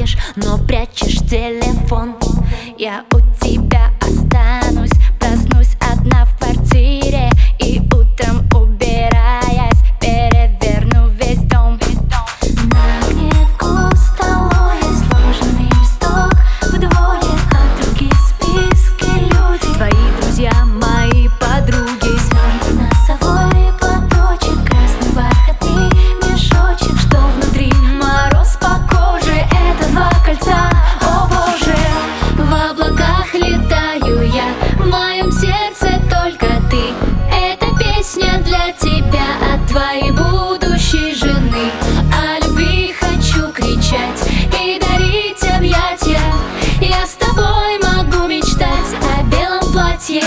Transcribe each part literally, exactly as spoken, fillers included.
звонишь, но прячешь телефон. Я у тебя останусь, проснусь одна в квартире и утром, убираясь, переверну весь дом. На снегу столовой сложенный листок, вдвое от руки в списке люди. Твои друзья, мои подруги. Свернут носовой платочек, красный бархатный мешочек, что внутри мороз по коже. Это два кольца, о боже. В облаках летаю я, в моем сердце только ты. Эта песня для тебя от твоей будущей жены. О любви хочу кричать и дарить объятия. Я с тобой могу мечтать о белом платье.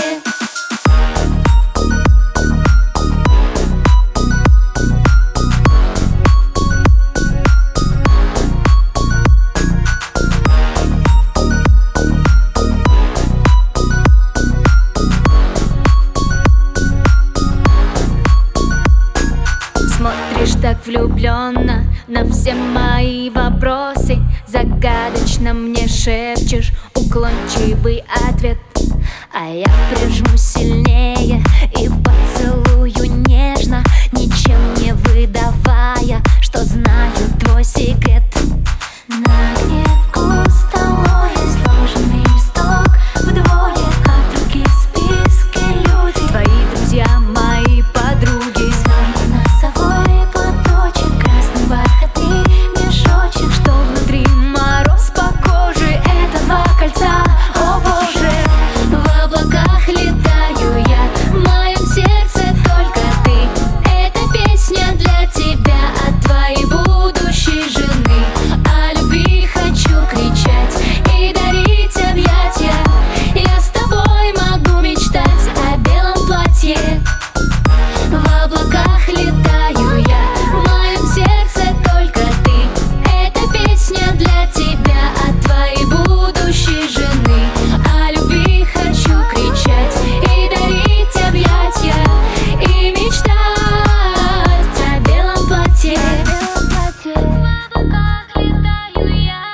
Смотришь так влюбленно на все мои вопросы, загадочно мне шепчешь уклончивый ответ. А я прижму сильнее и поцелую нежно, ничем не выдавая, что знаю твой секрет. На снегу столовой сложенный листок, вдвое от руки в списке люди. Твои друзья, мои подруги. Свернут носовой платочек, красный бархатный мешочек, что внутри мороз по коже. Это два кольца, о боже. В облаках летаю я, в моем сердце только ты. Эта песня для тебя от твоей будущей жены. О любви хочу кричать и дарить объятия. Я с тобой могу мечтать о белом платье. В облаках летаю я, в моем сердце только ты. Эта песня для тебя от твоей будущей жены. О любви хочу кричать и дарить объятия. И мечтать о белом платье. В облаках летаю я.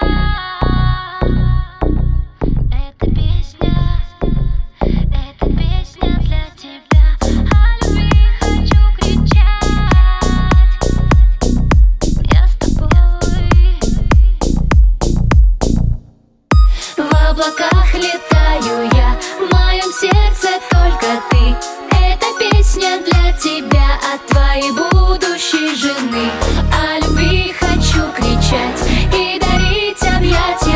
Эта песня, эта песня для тебя. О любви хочу кричать. Я с тобой. В облаках летаю я, в моем сердце только ты. Эта песня для тебя от твоей будущей жены. О любви хочу кричать и дарить объятия.